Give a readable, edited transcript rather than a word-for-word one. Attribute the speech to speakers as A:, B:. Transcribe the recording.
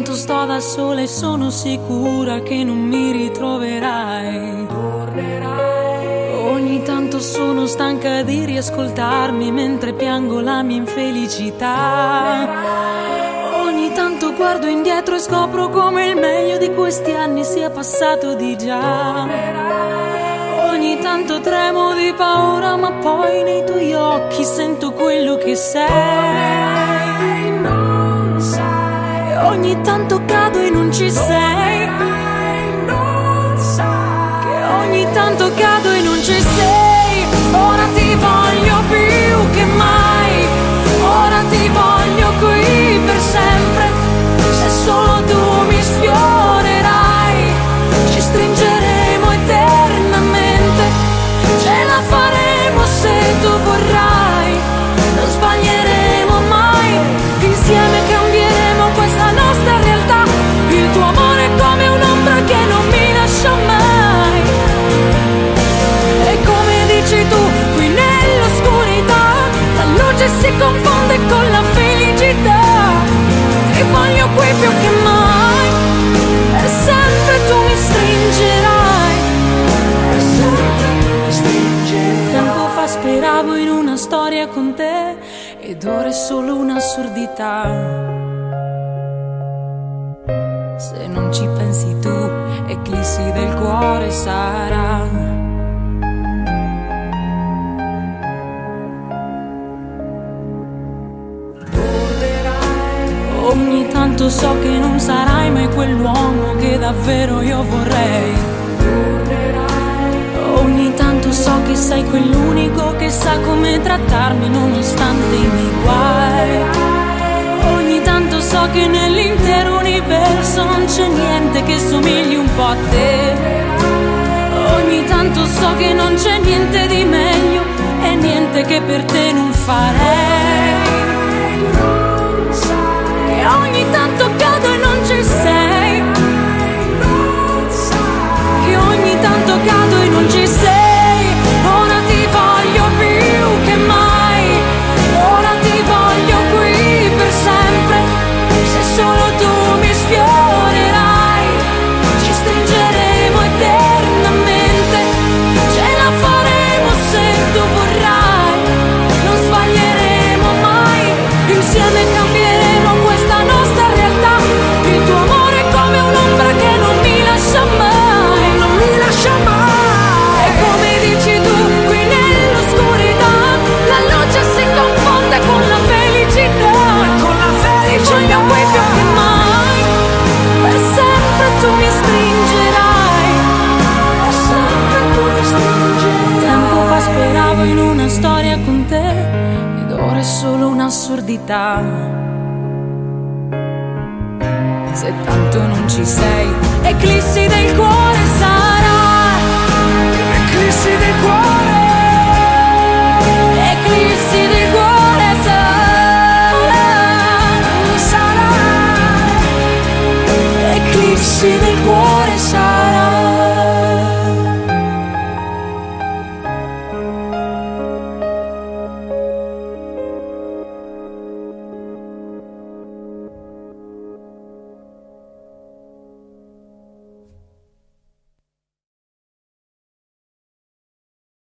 A: tanto sto da sola e sono sicura che non mi ritroverai. Ogni tanto sono stanca di riascoltarmi mentre piango la mia infelicità. Ogni tanto guardo indietro e scopro come il meglio di questi anni sia passato di già. Ogni tanto tremo di paura, ma poi nei tuoi occhi sento quello che sei. Non sai. E ogni tanto cado e non ci sei. Non sai. Che ogni tanto cado e non ci sei. Ora ti voglio più che mai. Ora ti voglio qui per sempre. Se solo tu mi sfiorerai, ci stringeremo eternamente. Ce la faremo se tu vorrai. Non sbaglieremo mai. Insieme cambieremo questa nostra realtà. Il tuo amore è come un'ombra che non mi lascia mai. E come dici tu, qui nell'oscurità la luce si confonde con la felicità. Ti voglio qui più che mai. E sempre tu mi stringerai. E sempre tu mi stringerai. Tempo fa speravo in una storia con te ed ora è solo un'assurdità. Se non ci pensi tu, eclissi del cuore sarà. Ogni tanto so che non sarai mai quell'uomo che davvero io vorrei. Ogni tanto so che sei quell'unico che sa come trattarmi nonostante i miei guai. Ogni tanto so che nell'intero universo non c'è niente che somigli un po' a te. Ogni tanto so che non c'è niente di meglio e niente che per te non farei. E ogni tanto cado e non ci sei. Che ogni tanto cado e non ci sei. Ora ti voglio più che mai. Ora ti voglio qui per sempre. Se solo tu mi sfiorerai, ci stringeremo eternamente. Ce la faremo se tu vorrai. Non sbaglieremo mai. Insieme cambieremo questa nostra realtà. Il tuo amore è come un'ombra che non mi lascia mai. Non mi lascia mai. E come dici tu, qui nell'oscurità la luce si confonde con la felicità. Con la felicità. Ti voglio qui più che mai. E sempre tu mi stringerai. E sempre tu mi stringerai. Tempo fa speravo in una storia con te ed ora è solo un'assurdità. Se tanto non ci sei, eclissi del cuore sai.